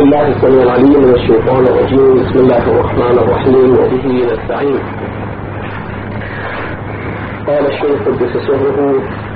بالله السميع العليم من الشيطان الرجيم. بسم الله الرحمن الرحيم وبه نستعين. قال الشيخ قدس سره: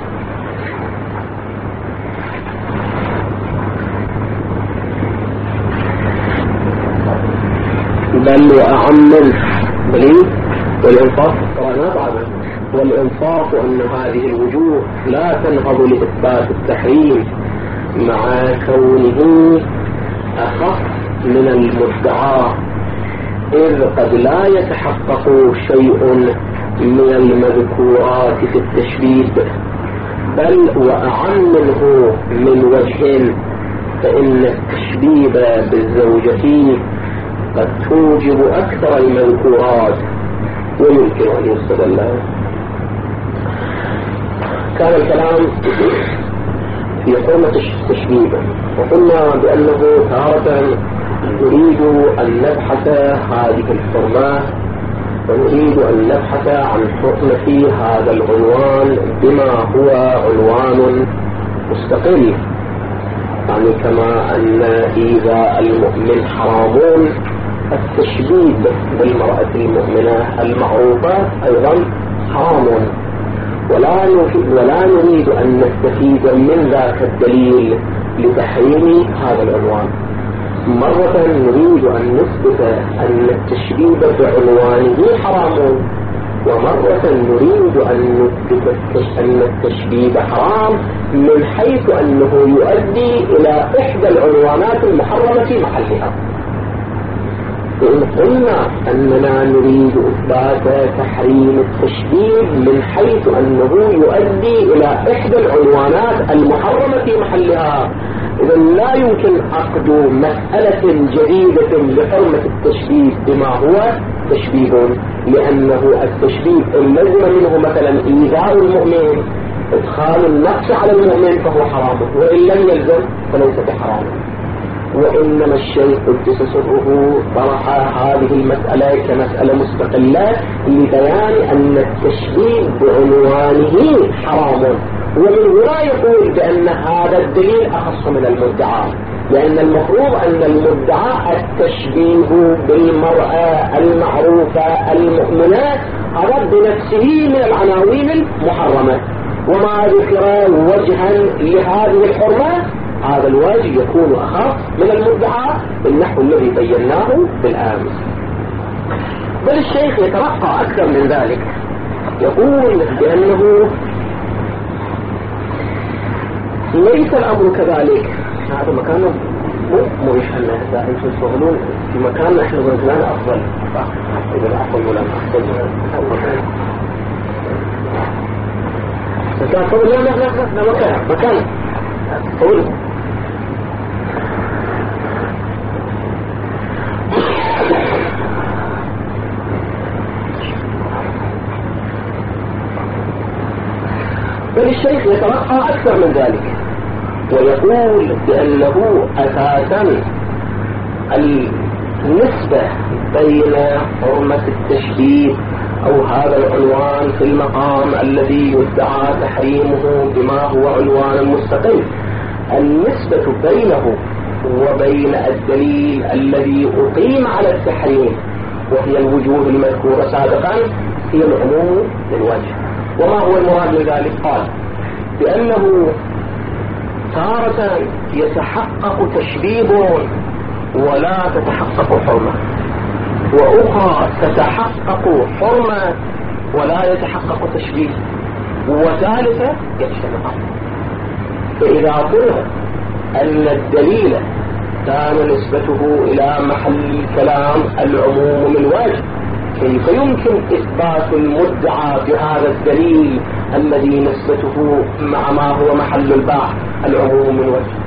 بل وأعم والإنصاف والإنصاف أن هذه الوجوه لا تنهض لإثبات التحريم مع كونه أخف من المدعى، إذ قد لا يتحقق شيء من المذكورات في التشبيه، بل وأعم منه من وجه، فإن التشبيه بالزوجة قد توجب أكثر المذكورات ويمكن أن يستدل. كان الكلام في حرمة التشبيه، وقلنا بأنه تارة نريد أن نبحث هذه الحرمة ونريد أن نبحث عن حرمة هذا العنوان بما هو عنوان مستقل، يعني كما أن إيذاء المؤمن حرام، التشبيه بالمرأة المؤمنة المعروفة أيضا حرام، ولا نريد أن نستفيد من ذاك الدليل لتحريم هذا العنوان. مرة نريد أن نثبت أن التشبيه بعنوانه حرام، ومرة نريد أن نثبت أن التشبيه حرام من حيث أنه يؤدي إلى إحدى العنوانات المحرمة في محلها. إن قلنا أننا نريد إثبات تحريم التشبيه من حيث أنه يؤدي إلى إحدى العنوانات المحرمة في محلها، إذا لا يمكن عقد مسألة جديدة لحرمة التشبيه بما هو تشبيه، لأنه التشبيه إن لزم منه مثلا إيذاء المؤمن، إدخال النقص على المؤمن فهو حرام، وإن لم يلزم فليس بحرام. وإنما الشيخ قدس سره طرح هذه المسألة كمسألة مستقلة لبيان أن التشبيه بعنوانه حرام، ومن هنا يقول بأن هذا الدليل أخص من المدعى، لأن المفروض أن المدعى التشبيه بالمرأة المعروفة المؤمنة هذا بنفسه من العناوين المحرمة، وما ذكر وجها لهذه الحرمة هذا الوجه يكون أخف من المدعى بالنحو الذي بيناه بالأمس. بل الشيخ يترقى أكثر من ذلك، يقول بأنه ليس الأمر كذلك. هذا مكانه مو مريح أن أنتم تشتغلون في مكان نحن رجلان أفضل، إذا أفضل ولا أفضل مكان لا مكان قول. بل الشيخ يترقى أكثر من ذلك ويقول بأنه أساسا النسبة بين حرمة التشبيه أو هذا العنوان في المقام الذي يدعى تحريمه بما هو عنوان مستقل، النسبة بينه وبين الدليل الذي أقيم على التحريم وهي الوجوه المذكورة سابقا هي العموم للوجه. وما هو المراد من ذلك؟ قال بأنه تارة يتحقق تشبيه ولا تتحقق حرمة، وأخرى تتحقق حرمة ولا يتحقق تشبيه، وثالثة يجتمعان. فإذا قلنا أن الدليل كان نسبته إلى محل الكلام العموم من وجه، كيف يمكن إثبات المدعى بهذا الدليل الذي نسبته مع ما هو محل البحث العموم من وجه؟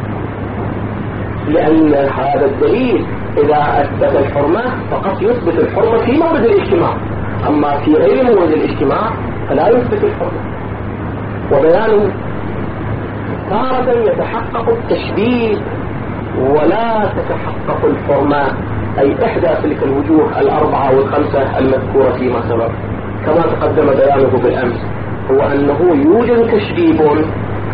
لأن هذا الدليل إذا أثبت الحرمة فقط يثبت الحرمة في مورد الاجتماع، أما في غير مورد الاجتماع فلا يثبت الحرمة. وبيانه تارة يتحقق التشبيه ولا تتحقق الحرمة، أي إحدى تلك الوجوه الأربعة والخمسة المذكورة فيما سبق، كما تقدم بيانه بالأمس، هو أنه يوجد تشبيه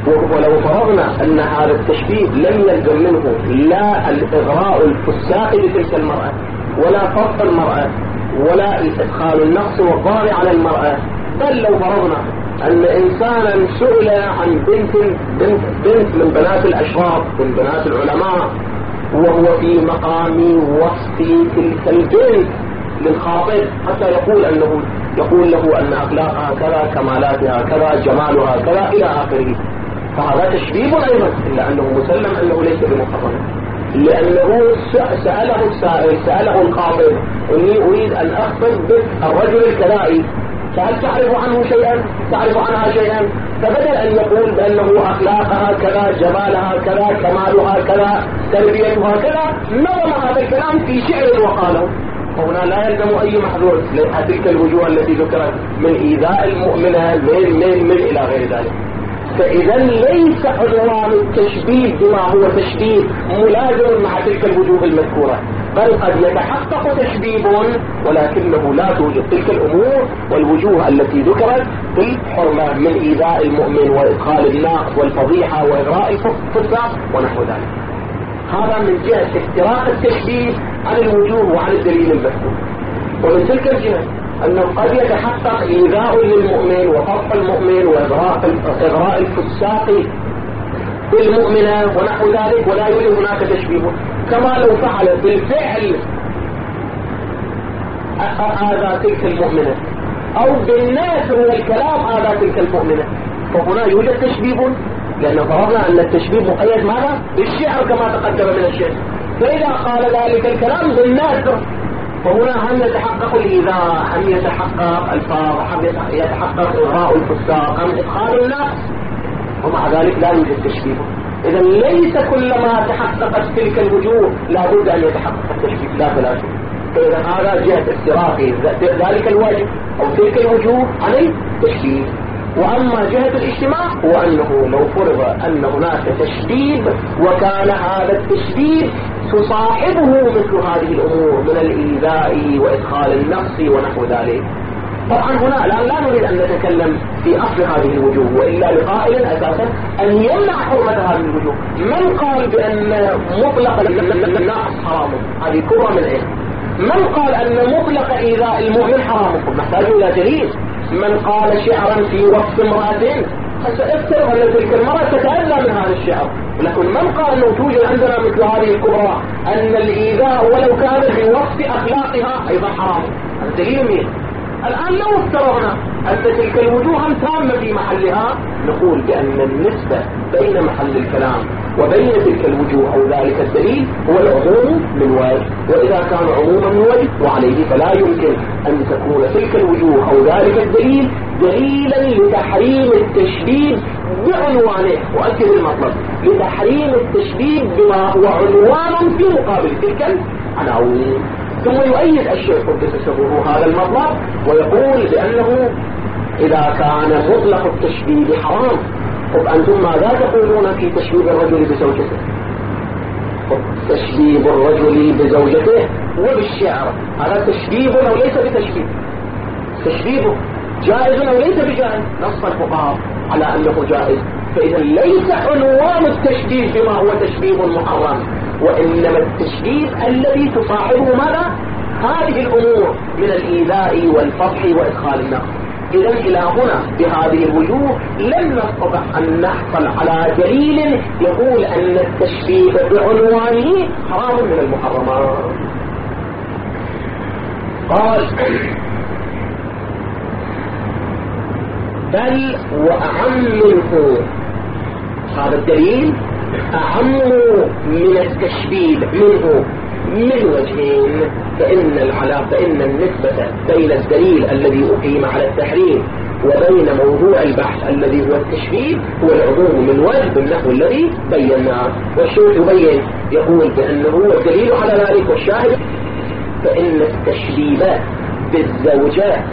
ولو فرضنا أن هذا التشبيه لم يلزم منه لا الإغراء الفساق بتلك المرأة ولا فرق المرأة ولا إدخال النقص والضار على المرأة، بل لو فرضنا أن إنسانا سئل عن بنت من بنات الأشراف من بنات العلماء وهو في مقام وصف تلك البنت للخاطب حتى يقول له أن أخلاقها كذا، كمالاتها كذا، جمالها كذا إلى آخره، فهذا تشبيه أيضا، إلا أنه مسلم أنه ليس بمحرم، لأنه سأله السائل، سأله الخاطب: إني أريد أن أخطب بنت الرجل الكذائي، فهل تعرف عنه شيئا؟ تعرف عنها شيئا؟ فبدل أن يقول بأنه أخلاقها كذا، جمالها كذا، كمالها كذا، تربيتها كذا، نظم هذا الكلام في شعر وقاله. وهنا لا يلزم أي محذور تلك الوجوه التي ذكرت من إيذاء المؤمنة من إلى غير ذلك. فإذا ليس عنوان التشبيه بما هو تشبيه ملازم مع تلك الوجوه المذكورة، بل قد يتحقق تشبيه ولكنه لا توجد تلك الأمور والوجوه التي ذكرت بالحرمة من إيذاء المؤمن وإدخال الناقص والفضيحة وإغراء الفساق ونحو ذلك. هذا من جهة افتراق التشبيه عن الوجوه وعن الدليل المذكور. ومن تلك الجهة أنه قد يتحقق إيذاء للمؤمن وفضح المؤمن وإغراء الفساق بالمؤمنة ونحو ذلك ولا يوجد هناك تشبيه، كما لو فعل بالفعل آذى تلك المؤمنة أو بالناس من الكلام آذى تلك المؤمنة، فهنا يوجد تشبيه، لأن فرضنا أن التشبيه مقيد ماذا؟ بالشعر كما تقدم من الشعر، فإذا قال ذلك الكلام بالناس فهنا هم يتحقق الإيذاء، هم يتحقق الفاظ، هم يتحقق إغراء الفساق، هم إدخال النقص، ومع ذلك لا يوجد تشبيه. إذا ليس كلما تحققت تلك الوجوه لا بد أن يتحقق التشبيه، لا ثلاثة. فإذا هذا جهة استراق ذلك الواجب أو تلك الوجوه عليه تشبيه. وأما جهة الاجتماع هو أنه لو فرض أن هناك تشبيه وكان هذا التشبيه تصاحبه مثل هذه الأمور من الإيذاء وإدخال النقص ونحو ذلك. طبعا هنا الآن لا نريد أن نتكلم في أصل هذه الوجوه، وإلا لقائل أساسا أن يمنع حرمة هذه الوجوه. من قال بأن مطلق النقص حرام؟ هذه كبرى من إيه؟ من قال أن مطلق إيذاء المؤمن حرام؟ نحتاج إلى دليل. من قال شعرا في وصف امرأة سأفترض أن تلك المرأة تتأذى من هذا الشعر، لكن من قال أنه توجد عندنا مثل هذه الكبرى أن الإيذاء ولو كان في وصف أخلاقها أيضا حرام؟ هذا دليل مين؟ الآن لو افترضنا أن تلك الوجوه تامة في محلها نقول بأن النسبة بين محل الكلام وبين تلك الوجوه أو ذلك الدليل هو العموم من وجه، وإذا كان عموما من وجه وعليه فلا يمكن أن تكون تلك الوجوه أو ذلك الدليل دليلا لتحريم التشبيه بعنوانه، وأكد المطلب لتحريم التشبيه بما هو عنوان في مقابل تلك العناوين. ثم يؤيد الشيخ قدس سره هذا المطلب ويقول بأنه إذا كان مطلق التشبيه حرام، طب أنتم ماذا تقولون في تشبيه الرجل بزوجته؟ تشبيه الرجل بزوجته وبالشعر هذا تشبيه أو ليس بتشبيه؟ تشبيه جائز أو ليس بجائز؟ نص الفقهاء على أنه جائز. فإذا ليس عنوان التشبيه بما هو تشبيه محرم، وإنما التشبيه الذي تصاحبه ماذا؟ هذه الأمور من الإيذاء والفضح وإدخال النقص. إذا إلى هنا بهذه الوجوه لن نستطع أن نحصل على دليل يقول أن التشبيه بعنوانه حرام من المحرمات. قال بل وأعم منه، هذا الدليل أعم من التشبيه منه من وجهين. فإن النسبة بين الدليل الذي أقيم على التحريم وبين موضوع البحث الذي هو التشبيه هو العموم من وجه بالنحو الذي بيناه. والشيخ يبين يقول بأنه هو الدليل على ذلك والشاهد. فإن التشبيه بالزوجة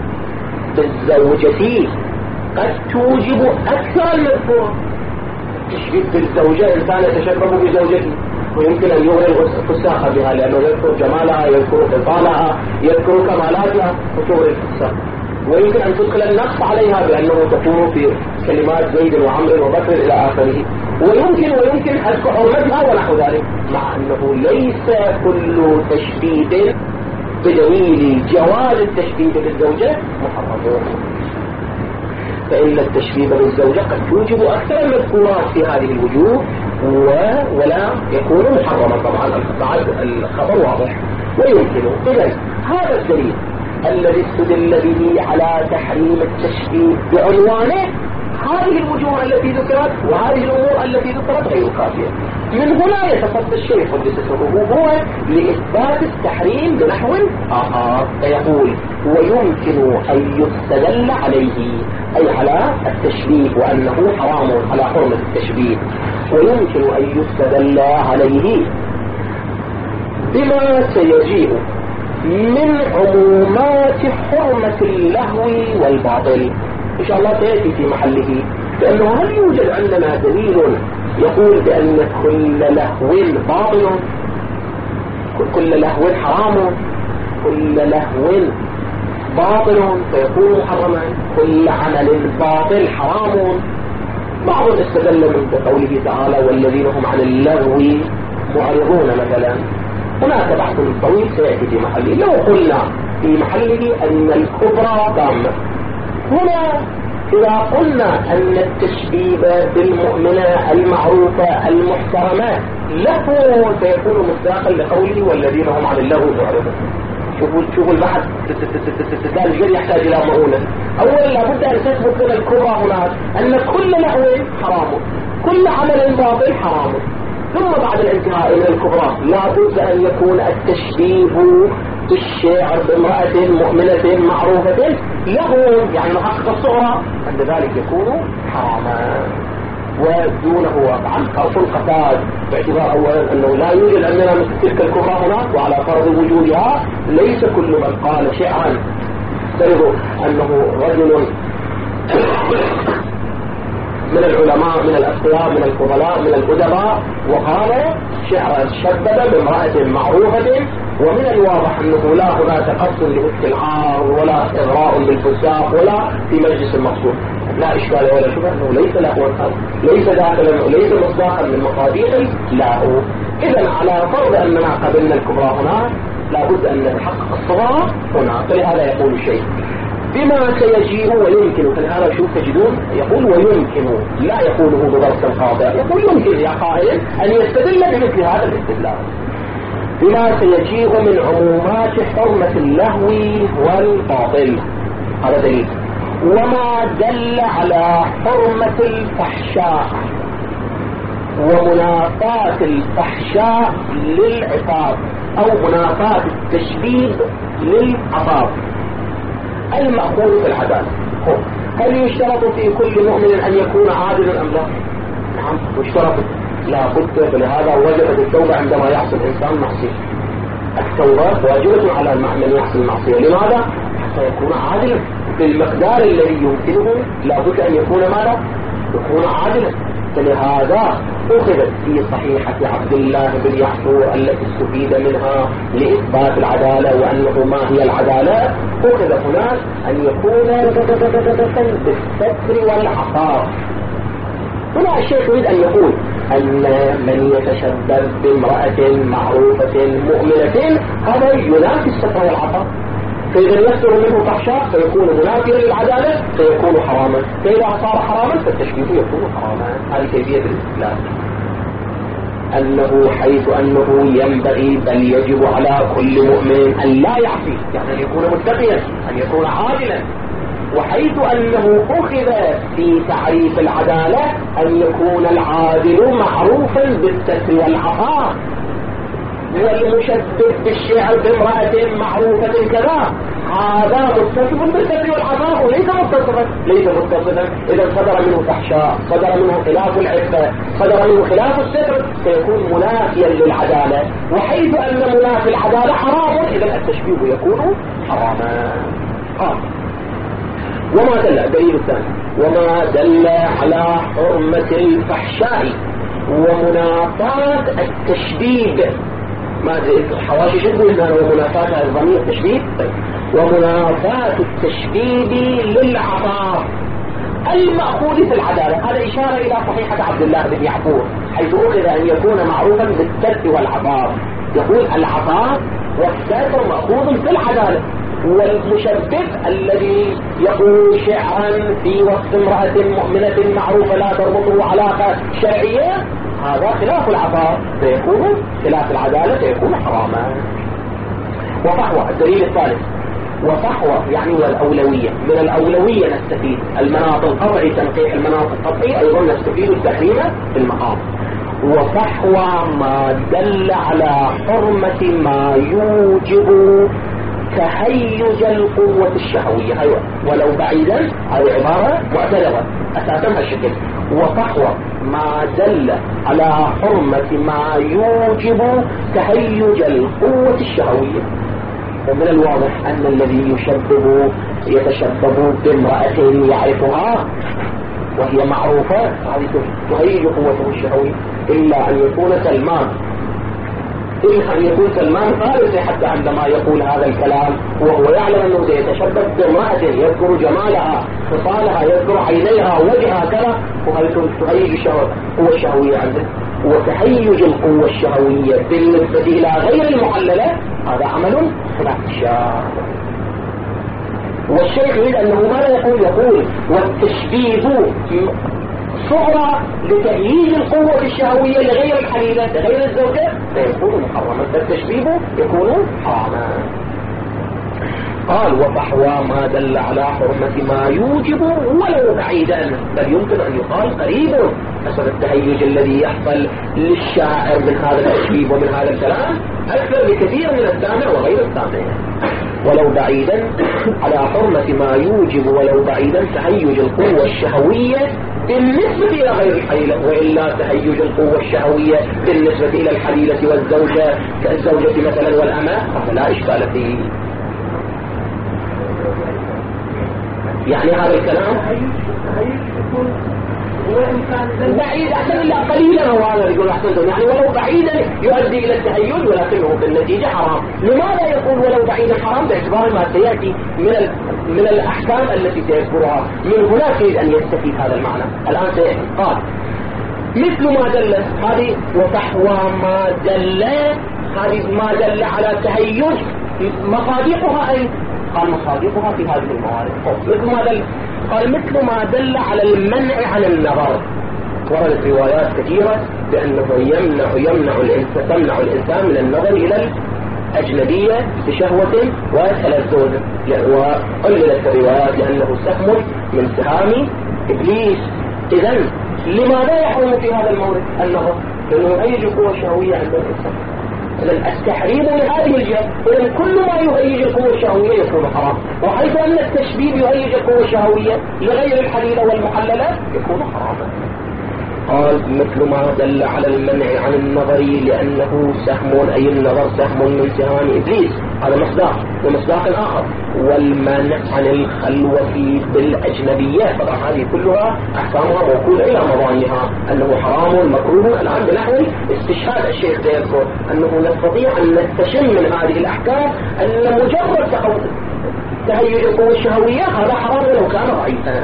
قد توجب أكثر المذكور. تشبيه بالزوجة إنسان يتشبه بزوجته ويمكن أن يغري الفساق بها لأنه يذكر جمالها، يذكر فضالها، يذكر كمالاتها وتغري الفساق، ويمكن أن تدخل النقص عليها بأنه تكون كلمات زيد وعمر وبكر إلى آخره، ويمكن حذف حرمتها ونحو ذلك، مع أنه ليس كل تشبيه بدليل جواز التشبيه بالزوجة محرم، فإن التشبيه بالزوجة قد يوجب أكثر المذكورات في هذه الوجوه ولا يكون محرما. طبعا الخبر واضح. ويمكن إذن هذا الدليل الذي استدل به على تحريم التشبيه بعنوانه هذه الوجوه التي ذكرت وهذه الأمور التي ذكرت غير كافية. من هنا يتصدى الشيخ قدس سره هو لإثبات التحريم بنحو آخر، فيقول ويمكن أن يستدل عليه، أي على التشبيه وأنه حرام، على حرمة التشبيه، ويمكن أن يستدل عليه بما سيجيء من عمومات حرمة اللهو والباطل. إن شاء الله سيأتي في محله، لأنه هل يوجد عندنا دليل يقول بأن كل لهو باطل، كل لهو حرام، كل لهو باطل فيكون محرما، كل عمل باطل حرام؟ بعض استدل من قوله تعالى والذين هم عن اللغو معرضون مثلا. هناك بحث طويل سيأتي في محله. لو قلنا في محله أن الكبرى تامة، هنا إذا قلنا أن التشبيه بالمؤمنة المعروفة المحترمة له سيكون مصداقا لقوله والذين هم عن اللغو معرضون. شوفوا البحث الجري يحتاج إلى مؤونة. أولا لابد أن تثبت لنا الكبرى هناك أن كل لهو حرام، كل عمل باطل حرام، ثم بعد الانتهاء من الكبرى لابد أن يكون التشبيه بالشعر بامرأة مؤمنة معروفة له يعني محقق الصغرى، عند ذلك يكون حراما. ودونه واقعا خرص القتاد، باعتبار اولا انه لا يوجد عندنا مثل تلك الكبرى هناك، وعلى فرض وجودها ليس كل من قال شعرا فرض انه رجل من العلماء من الأثقياء من الفضلاء من الأدباء وقال شعرا شدد بامرأة معروفة، ومن الواضح أنه لا هناك قصد لإفك العار ولا إغراء بالفساق ولا في مجلس المقصود، لا إشكال ولا شبه أنه ليس له ليس داخلا وليس مصداقا من مصاديق له. إذن على فرض أننا قبلنا الكبرى هنا لابد أن نتحقق الصغرى هنا، فلهذا يقول الشيء بما سيجيء ويمكن. فالآن شوف تجدون يقول ويمكن، لا يقوله بضرس قاطع، يقول يمكن يا قائل أن يستدل بمثل هذا الاستدلال بما سيجيء من عمومات حرمة اللهو والباطل. هذا دليل. وما دل على حرمة الفحشاء ومنافاة الفحشاء للعقاب أو منافاة التشبيب للعقاب المأخوذ في العدالة. هل يشترط في كل مؤمن أن يكون عادلا أم لا؟ نعم يشترط، لا بد، فلهذا وجبت التوبة عندما يحصل الإنسان معصية. التوبة واجبة على من يحصل المعصية. لماذا؟ حتى يكون عادلا بالمقدار الذي يمكنه، لا بد أن يكون ماذا؟ يكون عادلا. فلهذا أخذت في صحيحة عبد الله بن يحفور التي استفيد منها لإثبات العدالة وأنه ما هي العدالة، أخذ هناك أن يكون بالستر والعفاف. هنا الشيخ يريد أن يقول أن من يتشبه بامرأة معروفة مؤمنة هذا ينافي الستر والعفاف، فإذا يصدر منه فحشاء فيكون منافيا للعدالة فيكون حراما، فإذا صار حراما فالتشبيه يكون حراما. هذه كيفية الاستدلال، أنه حيث أنه ينبغي بل يجب على كل مؤمن أن لا يعصي، يعني أن يكون متقيا، أن يكون عادلا، وحيث أنه أخذ في تعريف العدالة أن يكون العادل معروفا بالستر والعفاف، والمشدد بالشعر بامرأة معروفة كذا، هذا متصف بالستر والعفاف وليس متصفا. إذا صدر منه فحشاء، صدر منه خلاف العفة، صدر منه خلاف الستر، سيكون منافيا للعدالة، وحيث أن منافي العدالة حرام إذا التشبيه يكون حراما. وما دل دليل الثاني وما دل على حرمة الفحشاء ومنافاة التشبيب. ما حواشي شنو قلنا ومنافاة الضمير التشبيب، ومنافاة التشبيب للعطاف المأخوذ في العدالة. هذا إشارة إلى صحيحة عبد الله بن يعقوب حيث أخذ أن يكون معروفا بالستر والعطاء. يقول العطاء والستر مأخوذ في العدالة. والمشبب الذي يقول شعرا في وصف امرأة مؤمنة معروفة لا تربطه علاقة شرعية، هذا خلاف العطاء سيكون خلاف العدالة، سيكون حراما. وفحوى الدليل الثالث، وفحوى يعني والأولوية. من الأولوية نستفيد المناط القطعي، تنقيح المناط القطعي، أيضا نستفيد التحريم في المقام. وفحوى ما دل على حرمة ما يوجب تهيج القوة الشهوية. أيوة ولو بعيدا، هذه عبارة معترضة أساسا هالشكل. وفحوى ما دل على حرمة ما يوجب تهيج القوة الشهوية. ومن الواضح أن الذي يتشبب بامرأة يعرفها وهي معروفة هذه تهيج قوته الشهوية، إلا أن يكون سلمان فارسي حتى عندما يقول هذا الكلام وهو يعلم أنه سيتشبب بامرأة يذكر جمالها، خصالها، يذكر عينيها، وجهها كذا، وهذه تهيج القوة الشهوية عنده. وتهيج القوة الشهوية بالنسبة إلى غير المحللة هذا عمل خلاف الشرع. والشيخ يريد أنه ماذا يقول والتشبيب صغرى لتهييج القوة الشهوية لغير الحليلة لغير الزوجة سيكون محرما، فالتشبيب يكون حراما. قال وفحوى ما دل على حرمة ما يوجب ولو بعيدا، بل يمكن أن يقال قريب. أصل التهيج الذي يحصل للشاعر من هذا التشبيب ومن هذا الكلام أكثر بكثير من السامع وغير السامع. ولو بعيدا على حرمة ما يوجب ولو بعيدا تهيج القوة الشهوية بالنسبة إلى غير الحليلة، وإلا تهيج القوة الشهوية بالنسبة إلى الحليلة والزوجة كالزوجة مثلا والأمة فلا إشكال فيه. يعني هذا الكلام بعيد أحسن إلا قليلا، وهذا يقول أحسن يعني ولو بعيدا يؤدي إلى التهيج ولكنه بالنتيجة حرام. لماذا يقول ولو بعيدا حرام؟ باعتبار ما سيأتي من الأحكام التي سيذكرها. من هنا يريد أن يستفيد هذا المعنى الآن سيأتي. قال مثل ما دل، هذه وفحوى ما دل، هذه ما دل على تهيج مصادقها أي قال مصادقها في هذه الموارد. مثل ما دل قال مثل ما دل على المنع عن النظر. وردت روايات كثيرة بأنه تمنع الإنسان من النظر إلى الأجنبية بشهوة وتلذذ، وقللت الروايات لأنه سهم من سهام إبليس. إذن لماذا يحرم في هذا المورد النظر؟ لأنه يهيج قوة شهوية عند الإنسان. إذن التحريم لهذه الجهة، إذن كل ما يهيج القوة الشهوية يكون حرام، وحيث أن التشبيب يهيج القوة الشهوية لغير الحليلة والمحللة يكون حراما. قال مثل ما دل على المنع عن النظر لأنه سهم، أي النظر سهم من سهام إبليس، هذا مصداق. ومصداق آخر والمنع عن الخلوة بالأجنبيات. طبعا هذه كلها أحكامها موكولة إلى مظانها أنه حرام مكروه. الآن بنحو استشهاد الشيخ سيذكر أنه نستطيع أن نستشم من هذه الأحكام أن مجرد تهيج القوة الشهوية هذا حرام ولو كان ضعيفا.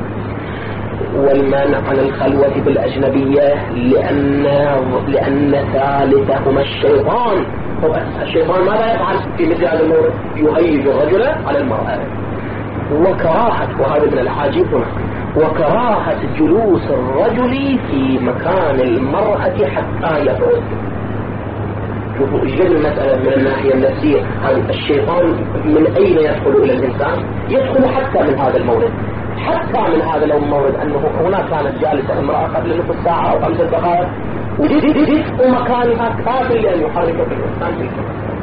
والمانع عن الخلوة بالأجنبية لأن ثالثهما الشيطان. الشيطان ماذا يفعل في مثل هذا المورد؟ يهيج الرجل على المرأة. وكراهة، وهذا من العجيب هنا، وكراهة جلوس الرجل في مكان المرأة حتى يفعل. شوفوا ايش المسألة من الناحية النفسية. الشيطان من أين يدخل إلى الإنسان؟ يدخل حتى من هذا المورد، حتى من هذا لو مورد أنه هنا كانت جالسة امرأة قبل نصف ساعة أو 5 دقائق ودفء مكانها كافٍ لأن يحرك في الإنسان تلك.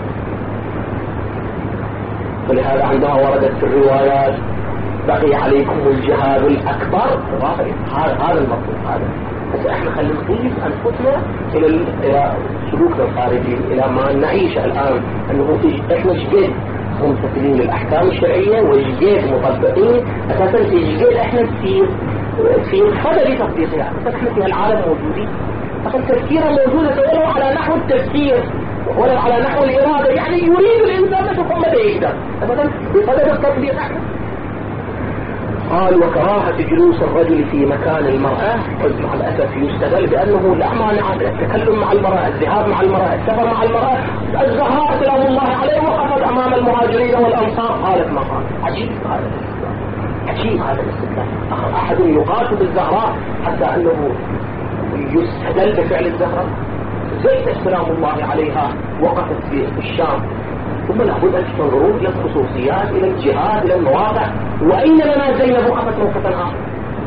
ولهذا عندها وردت في الروايات بقي عليكم الجهاد الأكبر. هذا المطلوب. هذا بس احنا خلينا نقيس أنفسنا إلى سلوكنا الخارجي، إلى ما نعيش الآن، أنه احنا جديد ممتثلين للأحكام الشرعية وجديد مطبقين أساسا جديد. احنا في خلل تطبيقها، احنا في العالم موجودين، أصلا تفكيرا موجودة ولو على نحو التفكير ولو على نحو الإرادة، يعني يريد الإنسان ثم يقدر أبدا بقدر التطبيق. قال وكراهة جلوس الرجل في مكان المرأة مع الأسف يستدل بأنه لا مانع من التكلم مع المرأة، الذهاب مع المرأة، السفر مع المرأة. الزهراء سلام الله عليه وقفت أمام المهاجرين والأنصار قالت ما قال. عجيب هذا الاستدلال، عجيب هذا الاستدلال. أحد يقاتل بالزهراء حتى أنه يستدل بفعل الزهراء. زينب سلام الله عليها وقفت في الشام، ثم لابد أن تنظرون إلى الخصوصيات، إلى الجهاد، إلى المواقع. وأين لنا زينب وقفت موقفا آخر؟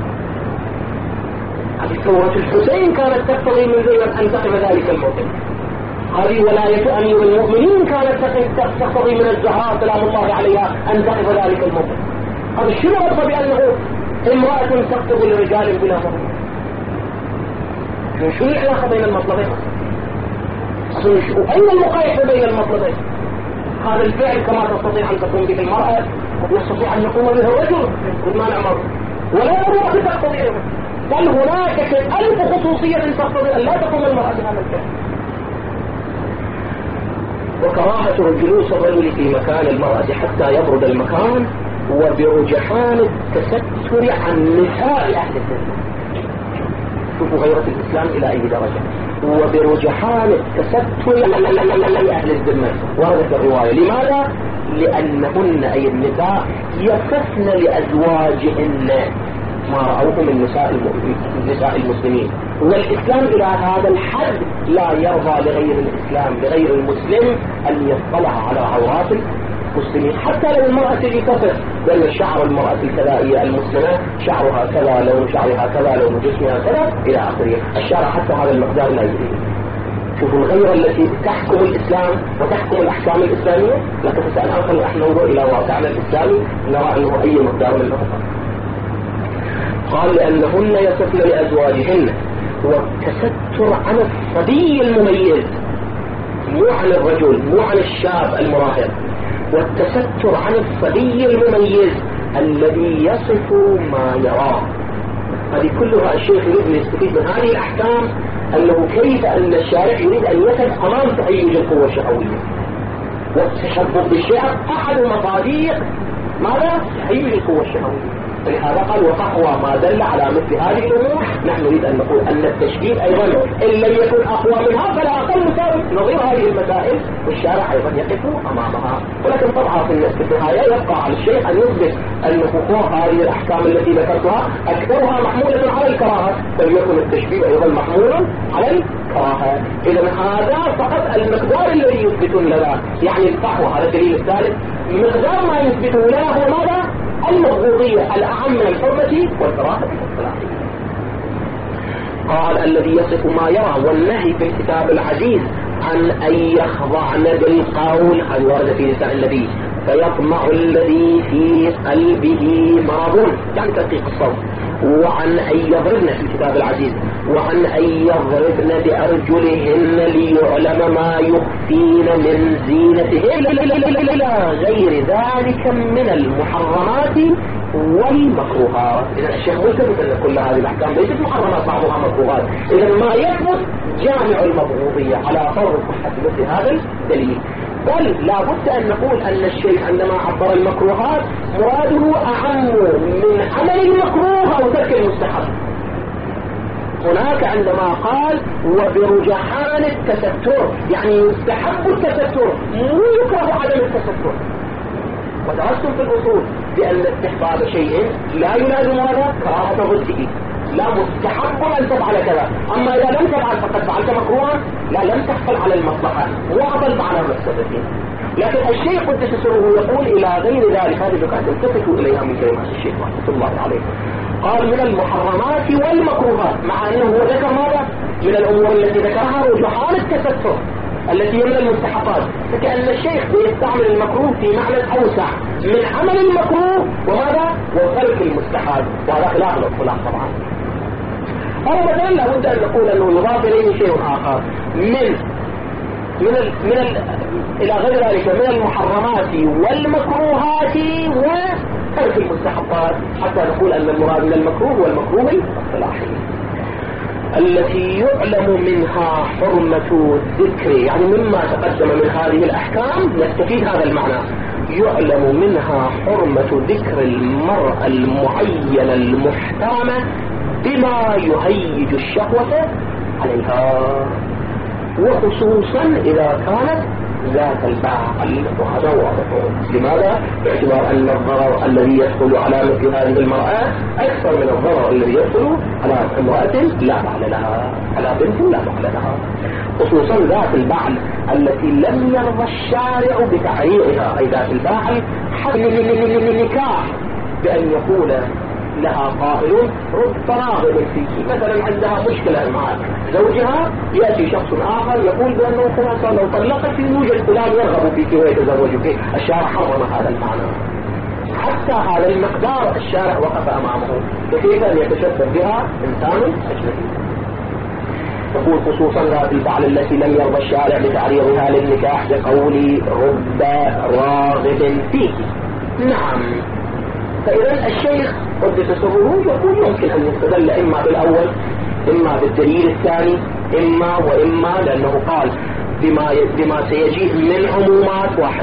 هذه ثورة الحسين كانت تقتضي من زينب أن تقف ذلك الموقف. هذه ولاية أمير المؤمنين كانت تقتضي من الزهراء سلام الله عليها أن تقف ذلك الموقف. هذا شنو رفض بأنه امرأة تقتضي لرجال بلا مطلب؟ شو العلاقة بين المطلبين؟ أين المقايسة بين المطلبين؟ هذا الفعل كما تستطيع أن تقوم به المرأة يستطيع أن يقوم به الرجل ما نعمر، ولا ضرورة تقتضي، بل هناك 1000 خصوصية تقتضي أن لا تقوم المرأة بهذا الفعل. وكراهة جلوس الرجل في مكان المرأة حتى يبرد المكان، وبرجحان التستر عن نساء أهل الذمة. شوفوا غيرة الإسلام إلى أي درجة. وبرجحان التستر عن أهل الذمة وردت الرواية. لماذا؟ لأنهن أي النساء يصفن لأزواجهن ما رأوه من نساء المسلمين، والإسلام إلى هذا الحد لا يرضى لغير الإسلام لغير المسلم أن يطلع على عورات المسلمين. حتى لو المرأة تجي تصف بأن شعر المرأة الكذائية المسلمة شعرها كذا، لون شعرها كذا، لون جسمها كذا إلى آخره، الشارع حتى هذا المقدار لا يريد. شوفوا الغيرة التي تحكم الإسلام وتحكم الأحكام الإسلامية. لكن تسأل آخر نحن ننظر إلى واقعنا الإسلامي نرى أنه أي مقدار من الأخرى. قال لأنهن يصفن لأزواجهن، والتستر عن الصبي المميز، مو عن الرجل، مو عن الشاب المراهق، والتستر عن الصبي المميز الذي يصف ما يراه. هذه كلها الشيخ يريد أن يستفيد من هذه الأحكام أنه كيف أن الشارع يريد أن يقف أمام تهيج القوة الشهوية. والتشبه بالشعر أحد مصادر ماذا؟ تهيج القوة الشهوية. لهذا قال وفحوى ما دل على مثل هذه الأمور. نحن نريد أن نقول أن التشبيه أيضا إن لم يكن أقوى منها فلا أقل مساوي نظير هذه المسائل، والشارع أيضا يقف أمامها. ولكن طبعا في النهاية يبقى على الشيخ أن يثبت أن حقوق هذه الأحكام التي ذكرتها أكثرها محمولة على الكراهة، فليكن التشبيه أيضا محمولا على الكراهة. إذا هذا فقط المقدار الذي يثبت لنا، يعني الفحوى هذا الدليل الثالث، مقدار ما يثبته لنا هو ماذا؟ المبغوضية الأعم من الحرمة والكراهة والصلاحية. قال الذي يصف ما يرى، والنهي في الكتاب العزيز عن أن يخضعن بالقول، هذا ورد في لسان النبي، فيطمع الذي في قلبه مرض، يعني تدقيق الصوت. وعن أن يضربن في الكتاب العزيز، وعن أن يضربن بأرجلهن ليعلم ما يخفين من زينتهن إلى غير ذلك من المحرمات والمكروهات. إذا الشيخ ملتفت أن كل هذه الأحكام ليست محرمات بعضها مكروهات. إذا ما يثبت جامع المبغوضية على فرض صحة مثل هذا الدليل. بل لا بد أن نقول أن الشيء عندما عبر المكروهات مراده أعم من عمل المكروه أو ترك المستحب. هناك عندما قال وبرجحان التستر، يعني يستحب التستر مو يكره عدم التستر. ودرستم في الأصول بأن استحباب شيء لا يلازم هذا كراهة ضده، لا مستحب أن تفعل كذا، أما إذا لم تفعل فقد فعلت مكروها لا لم تحصل على المصلحة وأضل على المفسدتين. لكن الشيخ قدس سره يقول إلى غير ذلك، هذه النقاط التفتوا إليها من كلمات الشيخ رحمة الله عليه. قال من المحرمات والمكروهات، مع أنه ذكر ماذا؟ من الأمور التي ذكرها رجحان التستر التي من المستحقات، فكأن الشيخ يستعمل المكروه في معنى أوسع من عمل المكروه وماذا؟ وترك المستحب، وهذا خلاف الاصطلاح طبعا. أو مثلا لابد أن نقول أنه يضاف إليه شيء آخر إلى غير ذلك من المحرمات والمكروهات وترك المستحقات، حتى نقول أن المراد من المكروه والمكروه الاصطلاحي التي يعلم منها حرمة الذكر، يعني مما تقدم من هذه الأحكام نستفيد هذا المعنى، يعلم منها حرمة ذكر المرأة المعينة المحترمة بما يهيج الشهوة عليها، وخصوصا إذا كانت ذات البعل. وهذا واضح. لماذا؟ باعتبار أن الضرر الذي يدخل على مثل هذه المرأة أكثر من الضرر الذي يدخل على امرأة لا بعل لها، على بنت لا بعل لها، خصوصا ذات البعل التي لم يرضى الشارع بتعريضها، أي ذات البعل حتى النكاح بأن يقول لها قائل رب راغب فيك. مثلا عندها مشكلة مع زوجها، يأتي شخص آخر يقول بأنه خلاص لو طلقت يوجد فلان يرغب فيك ويتزوجك. الشارع حرم هذا المعنى، حتى هذا المقدار الشارع وقف أمامه، فكيف أن يتشبه بها إنسان أجنبي؟ يقول خصوصا ذات البعل التي لم يرضى الشارع بتعريضها للنكاح بقول رب راغب فيك. نعم. فإذا الشيخ قدس سره يقول يمكن أن يستدل إما بالأول إما بالدليل الثاني، إما وإما، لأنه قال بما سيجيه من عمومات واحد،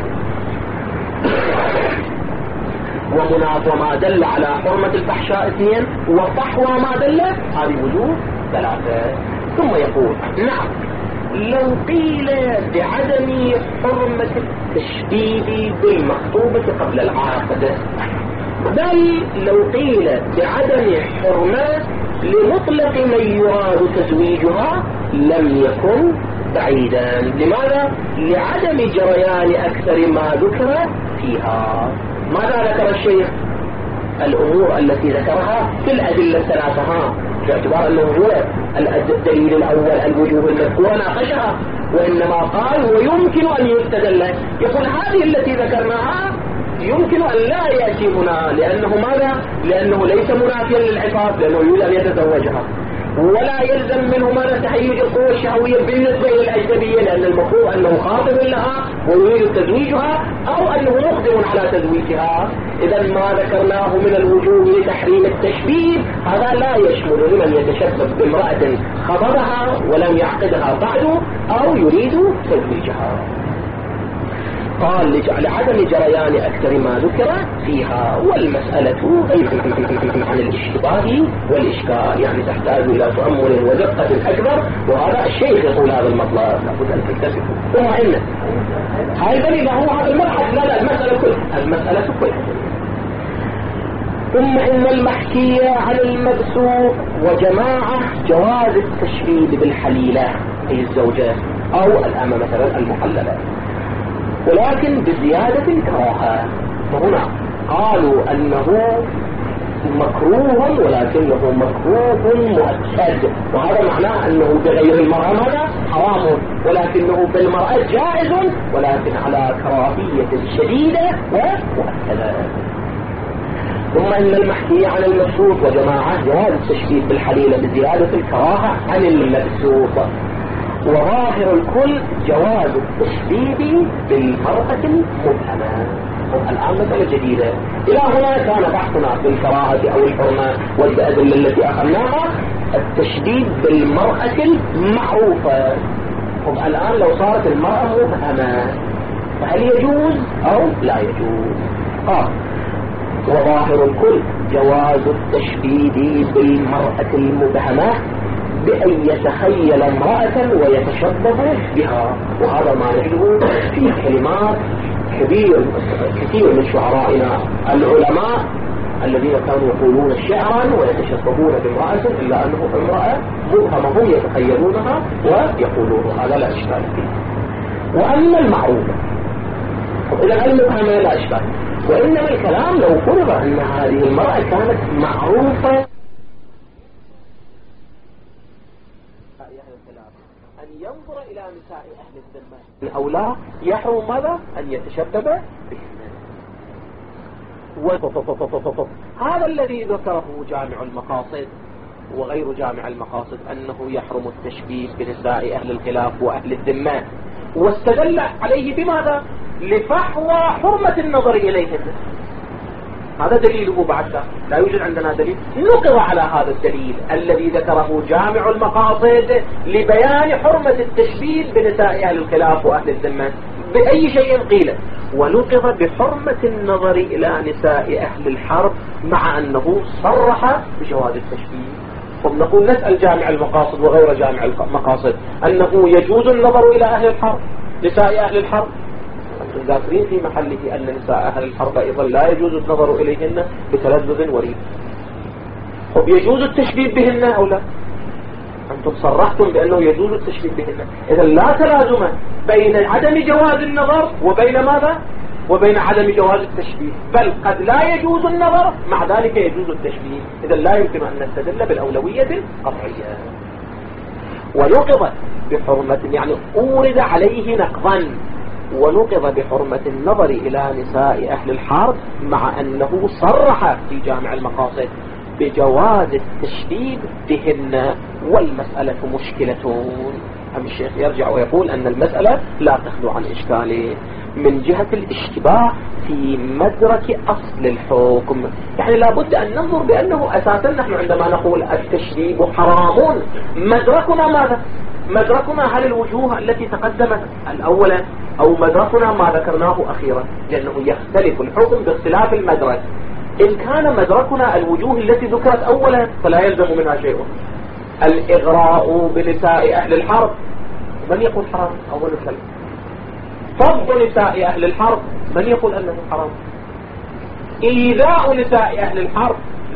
وما دل على حرمة الفحشاء اثنين، وفحوى ما دل هذه وجوه ثلاثة. ثم يقول نعم لو قيل بعدم حرمة التشديد بالمخطوبة قبل العقد، بل لو قيل بعدم حرمة لمطلق من يراد تزويجها لم يكن بعيدا. لماذا؟ لعدم جريان أكثر ما ذكر فيها. ماذا ذكر الشيخ؟ الأمور التي ذكرها في الأدلة الثلاثة، باعتبار أنه هو الدليل الأول الوجوه المذكورة ناقشها، وإنما قال ويمكن أن يستدل. يقول هذه التي ذكرناها يمكن أن لا يأتي هنا، لأنه ماذا؟ لأنه ليس منافيا للعقاب، لأنه يريد أن يتزوجها، ولا يلزم منه ماذا تهيج القوة الشهوية بالنسبة للأجنبية، لأن المفروض أنه خاطب لها ويريد تزويجها أو أنه مقدم على تزويجها. إذا ما ذكرناه من الوجوه لتحريم التشبيه هذا لا يشمل لمن يتشبه بامرأة خطبها ولم يعقدها بعد أو يريد تزويجها. قال لعدم جريان أكثر ما ذكر فيها، والمسألة عن الاشتباه والإشكال، يعني تحتاج إلى تأمل ودقة أكبر، وهذا الشيخ يقول هذا المطلب لابد أن تنتبه. ثم إن هذا إذا هو هذا المبحث، لا المسألة كلها. ثم إن المحكي عن المبسوط وجماعة جواز التشبيه بالحليلة أي الزوجة أو الأمة مثلا المحللة، ولكن بزيادة الكراهة. فهنا قالوا أنه مكروه ولكنه مكروه مؤكد، وهذا معناه أنه بغير المرأة ماذا؟ حرام، ولكنه بالمرأة جائز ولكن على كراهية شديدة ومؤكدة. ثم إن المحكي عن المبسوط وجماعة جواز التشبيه بالحليلة بزيادة الكراهة عن المبسوط، وظاهر الكل جواز التشبيه بالمرأة المبهمة. الآن مسألة جديدة. إلى هنا كان بحثنا في الكراهة أو الحرمة والأدلة التي أخذناها التشديد بالمرأة المعروفة. الآن لو صارت المرأة مبهمة فهل يجوز أو لا يجوز؟ وظاهر الكل جواز التشديد بالمرأة المبهمة بأن يتخيل امرأة ويتشبه بها، وهذا ما نجده في كلمات كثير من شعرائنا العلماء الذين كانوا يقولون شعرا ويتشبهون بامرأة إلا أنه امرأة مبهمة هم يتخيلونها ويقولون هذا لا إشكال فيه. وأما المعروفة إذا المبهمة لا إشكال، وإنما الكلام لو فرض أن هذه المرأة كانت معروفة أن ينظر إلى نساء أهل الذمة أو لا يحرم ماذا؟ أن يتشبه بهن. هذا الذي ذكره جامع المقاصد وغير جامع المقاصد أنه يحرم التشبيه بنساء أهل الخلاف وأهل الذمة، واستدل عليه بماذا؟ لفحوى حرمة النظر إليهن. هذا دليله بعد، لا يوجد عندنا دليل نقر على هذا الدليل الذي ذكره جامع المقاصد لبيان حرمة التشبيه بنساء أهل الخلاف وأهل الذمة. بأي شيء قيل. ولقظ بحرمة النظر إلى نساء أهل الحرب مع أنه صرح بجواز التشبيه. نقول نسأل جامع المقاصد وغير جامع المقاصد أنه يجوز النظر إلى أهل الحرب، نساء أهل الحرب، أنتم ذاكرين في محله أن نساء أهل الحرب أيضا لا يجوز النظر إليهن بتلذذ وريب. يجوز التشبيه بهن أو لا؟ أنتم صرحتم بأنه يجوز التشبيه بهن. إذا لا تلازم بين عدم جواز النظر وبين ماذا؟ وبين عدم جواز التشبيه، بل قد لا يجوز النظر مع ذلك يجوز التشبيه. إذا لا يمكن أن نستدل بالأولوية القطعية. ونقض بحرمة يعني أورد عليه نقضا، ونقض بحرمة النظر إلى نساء أهل الحرب مع أنه صرح في جامع المقاصد بجواز التشبيه بهن. والمسألة مشكلة. الشيخ يرجع ويقول أن المسألة لا تخلو عن إشكال من جهة الاشتباه في مدرك أصل الحكم. يعني لابد أن ننظر بأنه أساسا نحن عندما نقول التشبيه حرام مدركنا ماذا؟ مدركنا هل الوجوه التي تقدمت الأولى أو مدركنا ما ذكرناه أخيرا؟ لأنه يختلف الحكم باختلاف المدرك. إن كان مدركنا الوجوه التي ذكرت أولا فلا يلزم منها شيء. الإغراء بنساء أهل الحرب من يقول حرام؟ أول الكلام. فض نساء أهل الحرب من يقول أنه حرام؟ إيذاء نساء أهل الحرب.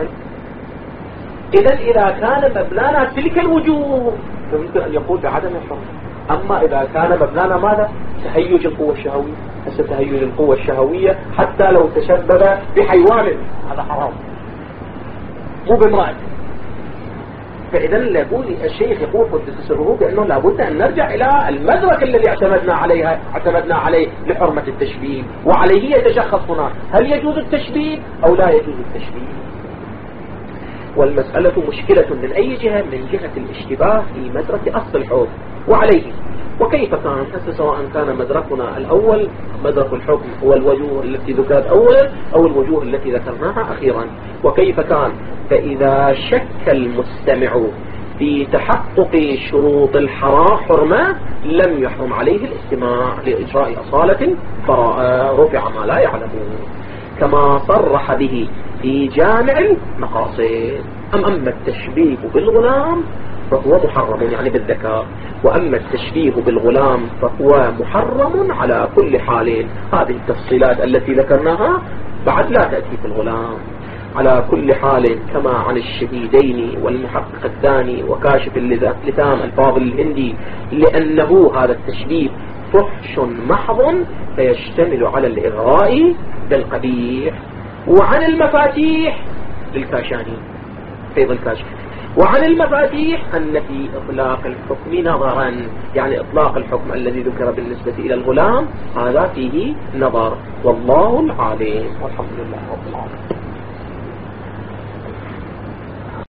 إذا إذا كان مبنانا تلك الوجوه فممكن أن يقول بعدم الحرام. أما إذا كان مبنانا ماذا؟ تهيج القوة الشهوية. هسه تهيج القوة الشهوية حتى لو تشبب بحيوان هذا حرام، مو بامرأة. فإذا لابد الشيخ يقول قدس سره بأنه لابد أن نرجع إلى المدرك الذي اعتمدنا عليه لحرمة التشبيه، وعليه يتشخص هنا هل يجوز التشبيه أو لا يجوز التشبيه. والمسألة مشكلة من أي جهة؟ من جهة الاشتباه في مدرك أصل الحكم وعليه. وكيف كان سواء كان مدركنا الأول مدرك الحكم هو الوجوه التي ذكرت أولا أو الوجوه التي ذكرناها أخيرا. وكيف كان؟ فإذا شك المستمع في تحقق شروط حرمة لم يحرم عليه الاستماع لإجراء أصالة براءة رفع ما لا يعلمون، كما صرح به في جامع المقاصد. أما التشبيه بالغلام فهو محرم يعني بالذكاء، وأما التشبيه بالغلام فهو محرم على كل حال. هذه التفصيلات التي ذكرناها بعد لا تأتي في الغلام. على كل حال كما عن الشهيدين والمحقق الثاني وكاشف اللثام الفاضل الهندي، لأنه هذا التشبيه فحش محض فيشتمل على الإغراء بالقبيح. وعن المفاتيح للكاشاني فيض الكاشف. وعن المفاتيح أن في إطلاق الحكم نظرا، يعني إطلاق الحكم الذي ذكر بالنسبة إلى الغلام هذا فيه نظر. والله العالم والحمد لله رب العالمين.